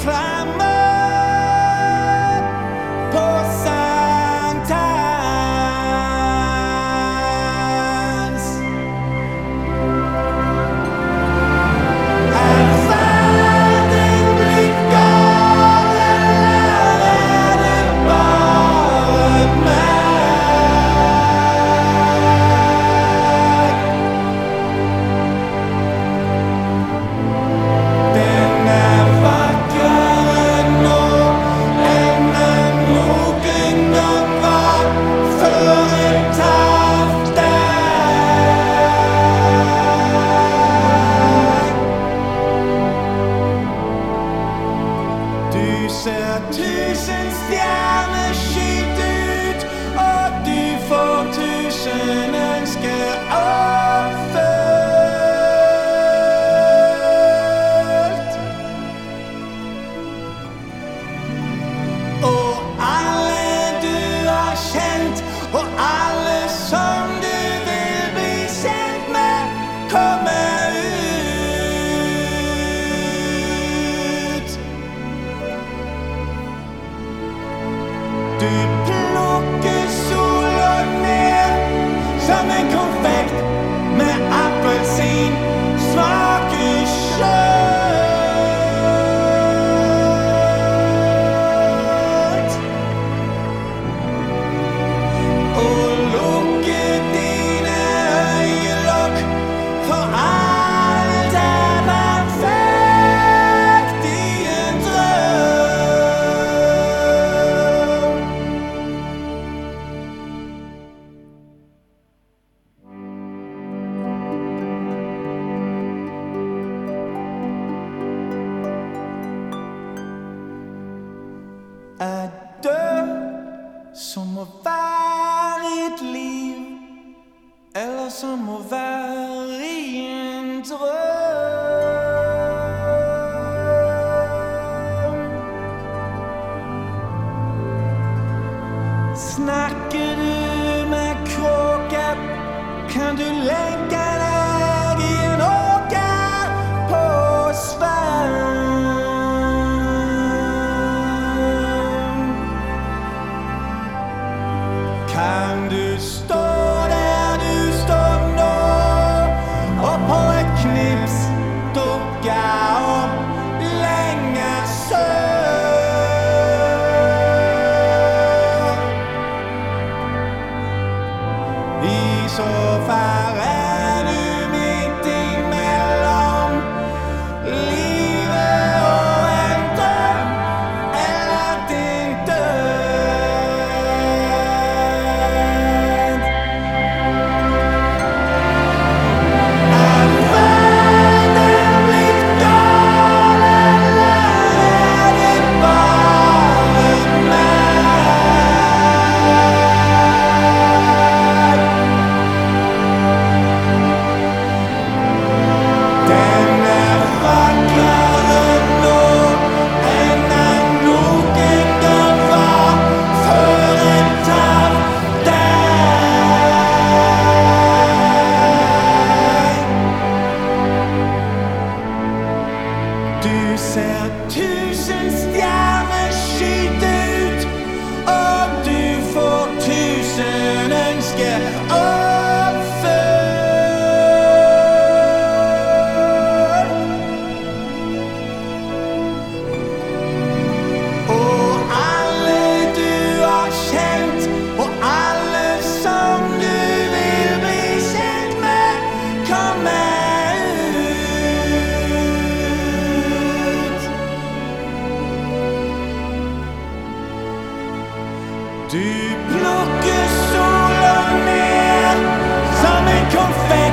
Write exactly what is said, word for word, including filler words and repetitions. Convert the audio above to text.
Tusen stjerner skyter ut, og du får tusen ønsker oppfylt. Og alle du har kjent, og alle som du vil bli kjent med, kommer Du plukker sola ned som en konfekt med appelsin, smaker søt. Og lukker dine øyelokk, for alt er perfekt i en drøm. Er død som å være i et liv, eller som å være i en drøm? Snakker du med kråker, kan du legge deg i en åker på sværm. Kan du stå der du står nå, og på et knips dukke opp lenger sør? I så fall er du midt imellom livet og en drøm, eller din død. Er verden blitt gal, eller er det bare meg? Den er vakrere nå enn den noen gang var før jeg traff deg. Du ser tusen stjerner skyte ut, og du får tusen ønsker oppfylt. Og alle du har kjent, og alle som du vil bli kjent med, kommer ut. Du plukker sola ned som en konfekt